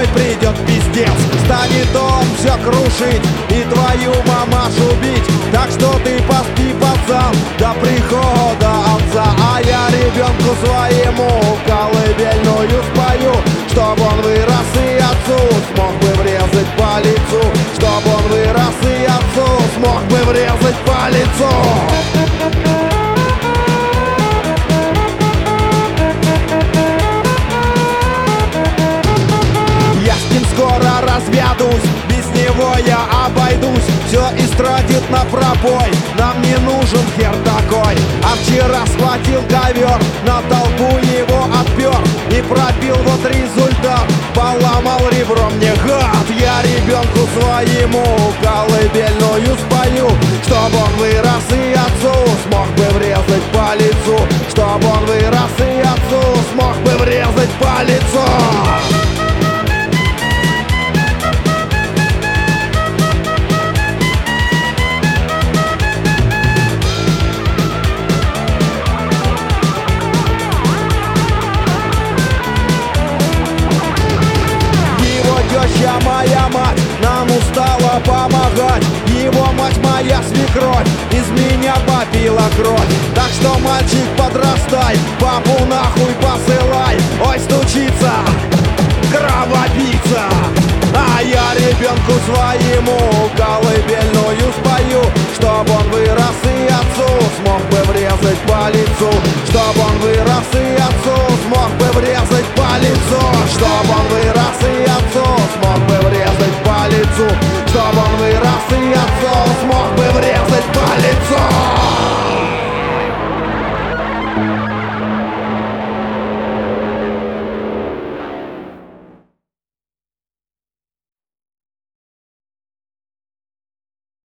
придет пиздец. Станет он все крушить и твою мамашу бить. Так что ты поспи, пацан, до прихода отца. А я ребенку своему колыбельную спою, чтоб он вырос и отцу смог бы врезать по лицу. Чтоб он вырос и отцу смог бы врезать по лицу. Скоро разведусь, без него я обойдусь. Все истратит на пробой, нам не нужен хер такой. А вчера схватил ковер, на толпу его отпер и пробил, вот результат, поломал ребро мне гад. Я ребенку своему колыбельную спою, чтоб он вырос и отцу смог бы врезать по лицу. Чтоб он вырос и отцу смог бы врезать по лицу. Теща моя мать нам устала помогать. Его мать моя свекровь из меня попила кровь. Так что, мальчик, подрастай, папу нахуй посылай. Ой, стучится кровопийца. А я ребенку своему колыбельную спою, чтоб он вырос и отцу смог бы врезать по лицу. Чтоб он вырос и отцу смог бы врезать по лицу. Чтоб он вырос и отцу смог бы врезать по лицу. Чтоб он вырос и